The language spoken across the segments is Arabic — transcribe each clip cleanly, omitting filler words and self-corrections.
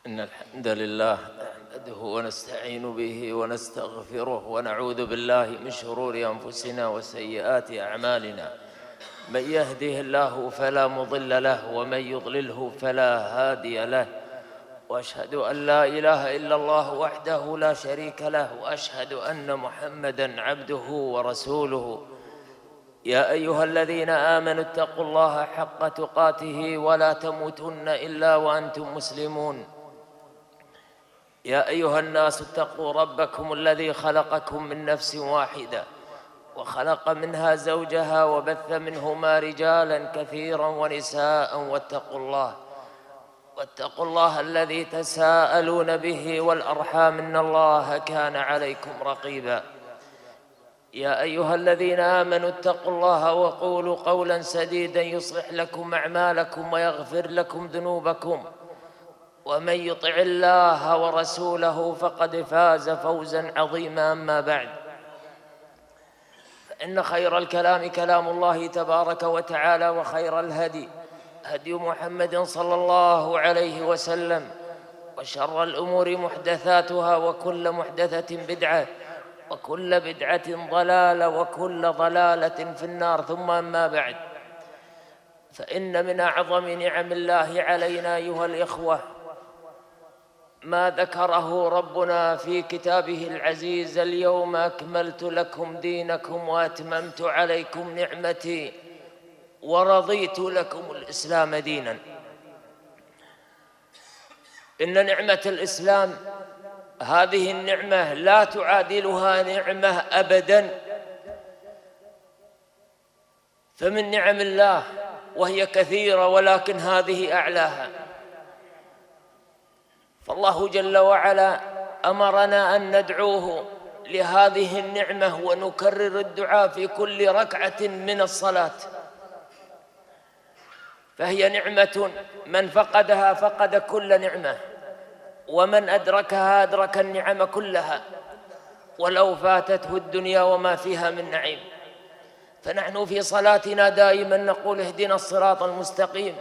إن الحمد لله نحمده ونستعين به ونستغفره ونعوذ بالله من شرور أنفسنا وسيئات أعمالنا. من يهده الله فلا مضل له ومن يضلله فلا هادي له، وأشهد أن لا إله إلا الله وحده لا شريك له، وأشهد أن محمدًا عبده ورسوله. يا أيها الذين آمنوا اتقوا الله حق تقاته ولا تموتن إلا وأنتم مسلمون. يا أيها الناس اتقوا ربكم الذي خلقكم من نفس واحدة وخلق منها زوجها وبث منهما رجالا كثيرا ونساء، واتقوا الله الذي تساءلون به والأرحام إن الله كان عليكم رقيبا. يا أيها الذين آمنوا اتقوا الله وقولوا قولا سديدا يصلح لكم أعمالكم ويغفر لكم ذنوبكم، ومن يطع الله ورسوله فقد فاز فوزا عظيما. أما بعد، فإن خير الكلام كلام الله تبارك وتعالى، وخير الهدي هدي محمد صلى الله عليه وسلم، وشر الأمور محدثاتها، وكل محدثة بدعة، وكل بدعة ضلالة، وكل ضلالة في النار. ثم أما بعد، فإن من أعظم نعم الله علينا أيها الإخوة ما ذكره ربنا في كتابه العزيز: اليوم أكملت لكم دينكم وأتممت عليكم نعمتي ورضيت لكم الإسلام دينا. إن نعمة الإسلام هذه النعمة لا تعادلها نعمة أبدا، فمن نعم الله وهي كثيرة ولكن هذه أعلاها. فالله جل وعلا أمرنا أن ندعوه لهذه النعمة ونكرر الدعاء في كل ركعة من الصلاة، فهي نعمة من فقدها فقد كل نعمة، ومن أدركها أدرك النعم كلها، ولو فاتته الدنيا وما فيها من نعيم. فنحن في صلاتنا دائما نقول: اهدنا الصراط المستقيم.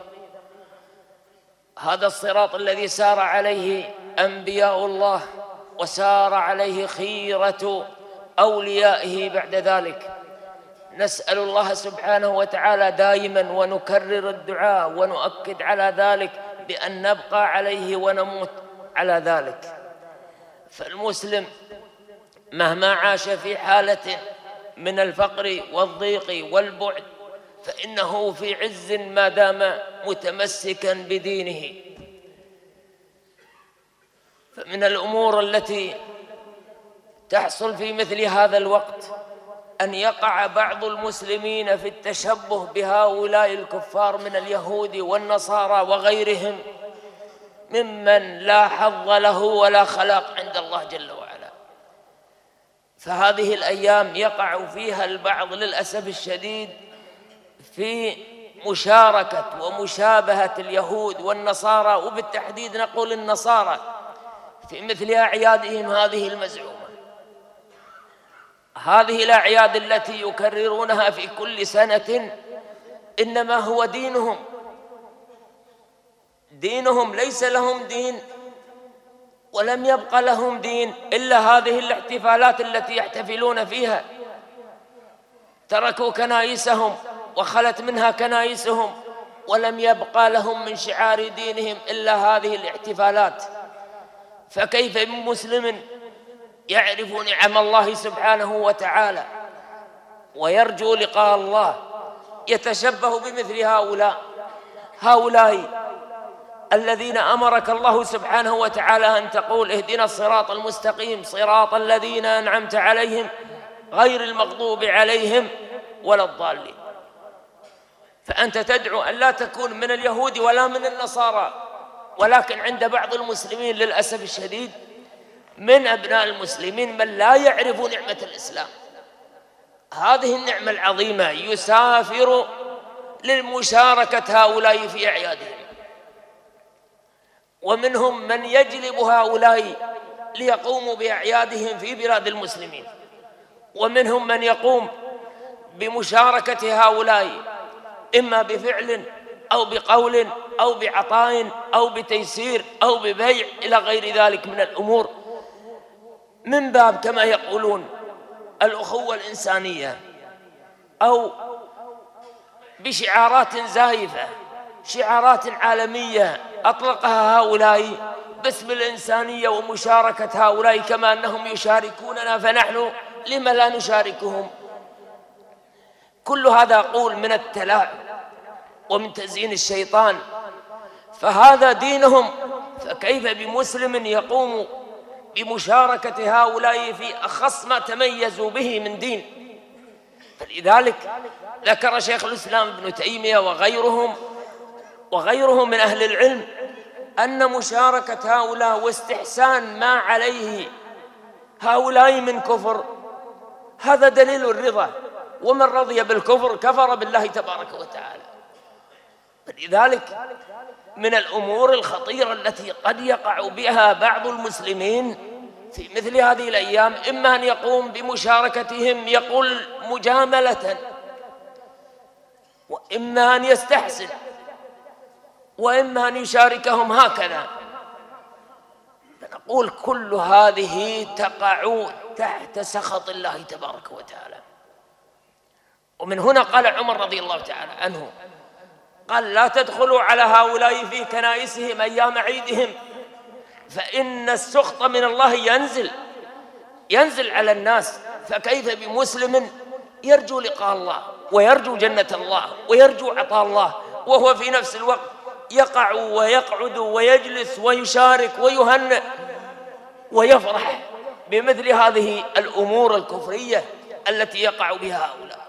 هذا الصراط الذي سار عليه أنبياء الله وسار عليه خيرة أوليائه بعد ذلك. نسأل الله سبحانه وتعالى دائما ونكرر الدعاء ونؤكد على ذلك بأن نبقى عليه ونموت على ذلك. فالمسلم مهما عاش في حالة من الفقر والضيق والبعد فإنه في عز ما دام متمسكا بدينه. فمن الأمور التي تحصل في مثل هذا الوقت أن يقع بعض المسلمين في التشبه بهؤلاء الكفار من اليهود والنصارى وغيرهم ممن لا حظ له ولا خلاق عند الله جل وعلا. فهذه الأيام يقع فيها البعض للأسف الشديد في مشاركة ومشابهة اليهود والنصارى، وبالتحديد نقول النصارى، في مثل أعيادهم هذه المزعومة. هذه الأعياد التي يكررونها في كل سنة إنما هو دينهم ليس لهم دين، ولم يبق لهم دين إلا هذه الاحتفالات التي يحتفلون فيها. تركوا كنائسهم وخلت منها كنائسهم، ولم يبقى لهم من شعار دينهم إلا هذه الاحتفالات. فكيف بمسلم يعرف نعم الله سبحانه وتعالى ويرجو لقاء الله يتشبه بمثل هؤلاء الذين أمرك الله سبحانه وتعالى أن تقول: اهدنا الصراط المستقيم صراط الذين أنعمت عليهم غير المغضوب عليهم ولا الضالين. فأنت تدعو أن لا تكون من اليهود ولا من النصارى، ولكن عند بعض المسلمين للأسف الشديد من أبناء المسلمين من لا يعرف نعمة الإسلام، هذه النعمة العظيمة، يسافر للمشاركة هؤلاء في أعيادهم. ومنهم من يجلب هؤلاء ليقوموا بأعيادهم في بلاد المسلمين، ومنهم من يقوم بمشاركة هؤلاء إما بفعل أو بقول أو بعطاء أو بتيسير أو ببيع إلى غير ذلك من الأمور، من باب كما يقولون الأخوة الإنسانية، أو بشعارات زائفة، شعارات عالمية أطلقها هؤلاء باسم الإنسانية ومشاركة هؤلاء كما أنهم يشاركوننا، فنحن لما لا نشاركهم؟ كل هذا أقول من التلاعب ومن تزيين الشيطان، فهذا دينهم، فكيف بمسلم يقوم بمشاركة هؤلاء في أخص ما تميزوا به من دين؟ فلذلك ذكر شيخ الإسلام ابن تيمية وغيرهم من أهل العلم أن مشاركة هؤلاء واستحسان ما عليه هؤلاء من كفر هذا دليل الرضا، ومن رضي بالكفر كفر بالله تبارك وتعالى. فلذلك من الأمور الخطيرة التي قد يقع بها بعض المسلمين في مثل هذه الأيام، إما أن يقوم بمشاركتهم يقول مجاملة، وإما أن يستحسن، وإما أن يشاركهم هكذا. فنقول كل هذه تقع تحت سخط الله تبارك وتعالى. ومن هنا قال عمر رضي الله تعالى عنه، قال: لا تدخلوا على هؤلاء في كنائسهم أيام عيدهم، فإن السخط من الله ينزل على الناس. فكيف بمسلم يرجو لقاء الله ويرجو جنة الله ويرجو عطاء الله، وهو في نفس الوقت يقع ويقعد ويجلس ويشارك ويهنئ ويفرح بمثل هذه الأمور الكفرية التي يقع بها هؤلاء؟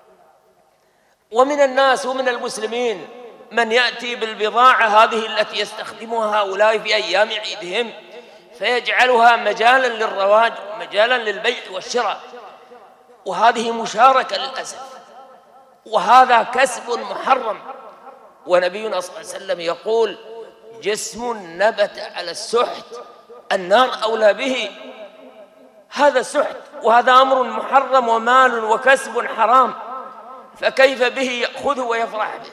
ومن الناس ومن المسلمين من يأتي بالبضاعة هذه التي يستخدمها هؤلاء في أيام عيدهم فيجعلها مجالا للرواج، مجالا للبيع والشراء، وهذه مشاركة للأسف، وهذا كسب محرم. ونبينا صلى الله عليه وسلم يقول: جسم نبت على السحت النار أولى به. هذا سحت، وهذا أمر محرم ومال وكسب حرام، فكيف به يأخذه ويفرح به؟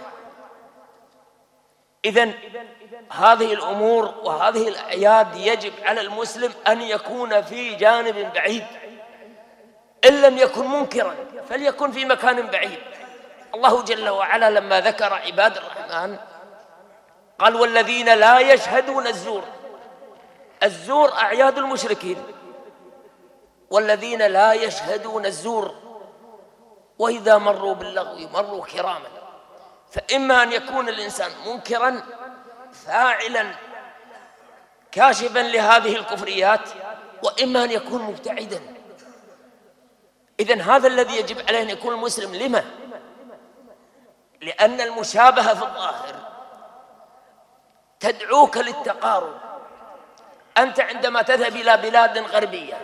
إذن هذه الأمور وهذه الأعياد يجب على المسلم أن يكون في جانب بعيد، إن لم يكن منكرا فليكن في مكان بعيد. الله جل وعلا لما ذكر عباد الرحمن قال: والذين لا يشهدون الزور أعياد المشركين، والذين لا يشهدون الزور وإذا مروا باللغو مروا كراما. فإما أن يكون الإنسان منكرا فاعلا كاشفا لهذه الكفريات، وإما أن يكون مبتعدا. إذن هذا الذي يجب عليه أن يكون المسلم. لما؟ لأن المشابهة في الظاهر تدعوك للتقارب. أنت عندما تذهب إلى بلاد غربية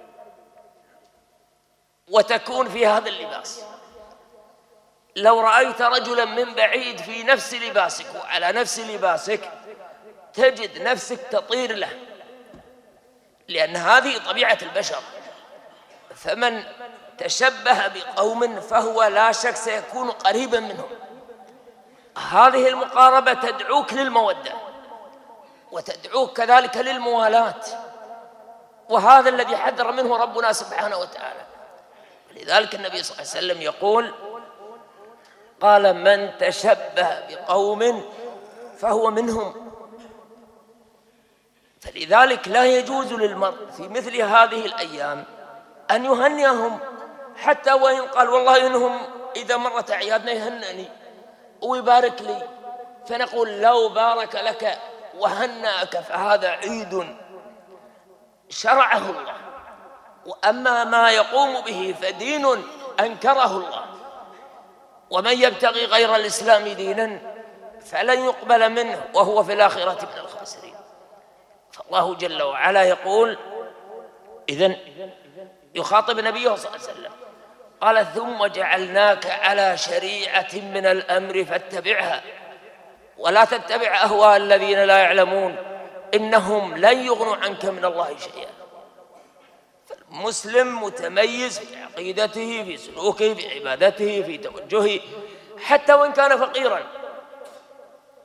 وتكون في هذا اللباس، لو رأيت رجلا من بعيد في نفس لباسك وعلى نفس لباسك تجد نفسك تطير له، لأن هذه طبيعة البشر. فمن تشبه بقوم فهو لا شك سيكون قريبا منهم. هذه المقاربة تدعوك للمودة وتدعوك كذلك للموالاة، وهذا الذي حذر منه ربنا سبحانه وتعالى. لذلك النبي صلى الله عليه وسلم يقول: قال: من تشبه بقوم فهو منهم. فلذلك لا يجوز للمرء في مثل هذه الأيام أن يهنئهم، حتى وإن قال والله إنهم إذا مرت أعيادنا يهنئني ويبارك لي، فنقول: لو بارك لك وهنأك فهذا عيد شرعه الله، وأما ما يقوم به فدين أنكره الله، ومن يبتغي غير الإسلام دينا فلن يقبل منه وهو في الآخرة من الخاسرين. فالله جل وعلا يقول: إذن يخاطب نبيه صلى الله عليه وسلم قال: ثم جعلناك على شريعة من الأمر فاتبعها ولا تتبع أهواء الذين لا يعلمون إنهم لن يغنوا عنك من الله شيئا. فالمسلم متميز في عقيدته، في سلوكه، في عبادته، في توجهه، حتى وإن كان فقيرا،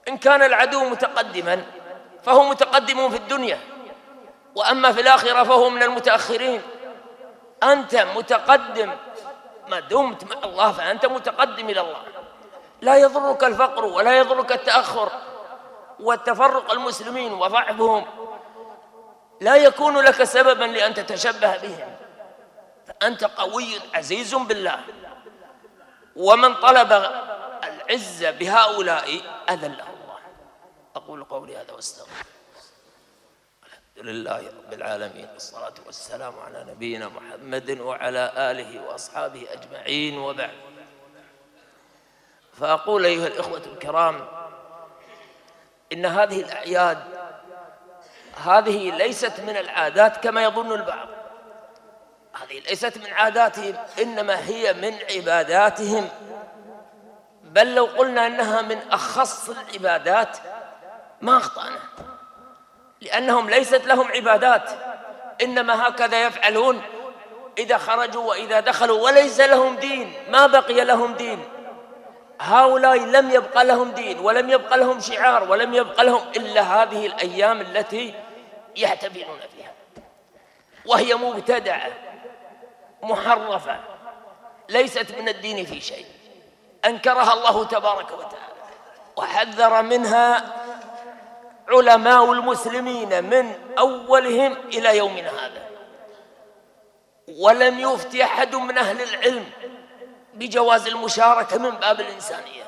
إن كان العدو متقدما فهو متقدم في الدنيا، وأما في الآخرة فهو من المتأخرين. أنت متقدم ما دمت مع الله، فأنت متقدم إلى الله. لا يضرك الفقر ولا يضرك التأخر والتفرق المسلمين وضعفهم لا يكون لك سببا لأن تتشبه بهم، فأنت قوي عزيز بالله. ومن طلب العزة بهؤلاء أذله الله. أقول قولي هذا واستغفر. الحمد لله رب العالمين، والصلاة والسلام على نبينا محمد وعلى آله وأصحابه أجمعين، وبعد. فأقول أيها الإخوة الكرام، إن هذه الأعياد هذه ليست من العادات كما يظن البعض. هذه ليست من عاداتهم، إنما هي من عباداتهم، بل لو قلنا أنها من أخص العبادات ما أخطأنا، لأنهم ليست لهم عبادات، إنما هكذا يفعلون إذا خرجوا وإذا دخلوا، وليس لهم دين، ما بقي لهم دين. هؤلاء لم يبقى لهم دين ولم يبقى لهم شعار ولم يبقى لهم إلا هذه الأيام التي يحتفلون فيها، وهي مبتدعة محرفة ليست من الدين في شيء، أنكرها الله تبارك وتعالى، وحذر منها علماء المسلمين من أولهم إلى يومنا هذا، ولم يفتي أحد من أهل العلم بجواز المشاركة من باب الإنسانية،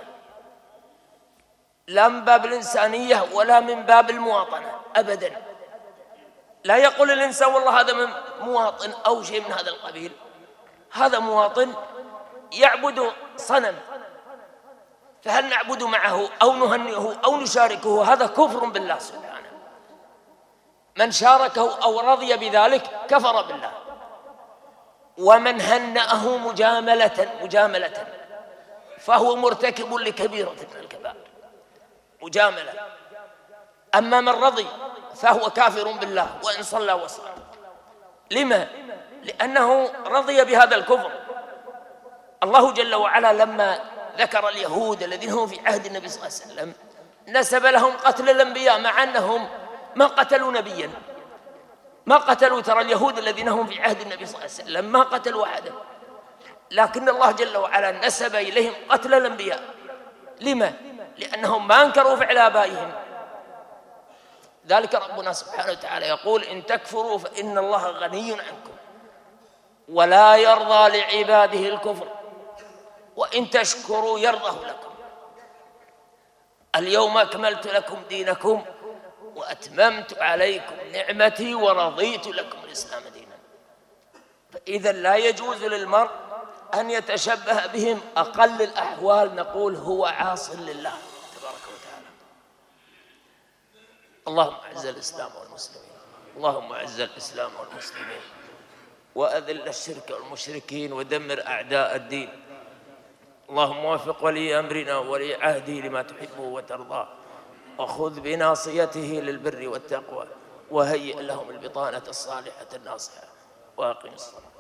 لا من باب الإنسانية ولا من باب المواطنة أبدا. لا يقول الإنسان والله هذا من مواطن أو شيء من هذا القبيل، هذا مواطن يعبد صنم، فهل نعبد معه أو نهنئه أو نشاركه؟ هذا كفر بالله سبحانه. من شاركه أو رضي بذلك كفر بالله، ومن هنأه مجاملة فهو مرتكب لكبيرة من الكبائر، مجاملة. أما من رضي فهو كافر بالله وإن صلى وصام. لما؟ لأنه رضي بهذا الكفر. الله جل وعلا لما ذكر اليهود الذين هم في عهد النبي صلى الله عليه وسلم نسب لهم قتل الأنبياء، مع أنهم ما قتلوا نبيا، ما قتلوا. ترى اليهود الذين هم في عهد النبي صلى الله عليه وسلم ما قتلوا أحدا، لكن الله جل وعلا نسب إليهم قتل الأنبياء. لما؟ لأنهم ما أنكروا فعل آبائهم. ذلك ربنا سبحانه وتعالى يقول: إن تكفروا فإن الله غني عنكم ولا يرضى لعباده الكفر وإن تشكروا يرضه لكم. اليوم أكملت لكم دينكم وأتممت عليكم نعمتي ورضيت لكم الإسلام دينا. فإذا لا يجوز للمرء أن يتشبه بهم. أقل الأحوال نقول هو عاص لله تبارك وتعالى. اللهم أعز الإسلام والمسلمين، اللهم أعز الإسلام والمسلمين، وأذل الشرك والمشركين، ودمر أعداء الدين. اللهم وفق ولي أمرنا وولي عهده لما تحبه وترضاه، وخذ بناصيته للبر والتقوى، وهيئ لهم البطانة الصالحة الناصحة، وأقم الصلاة.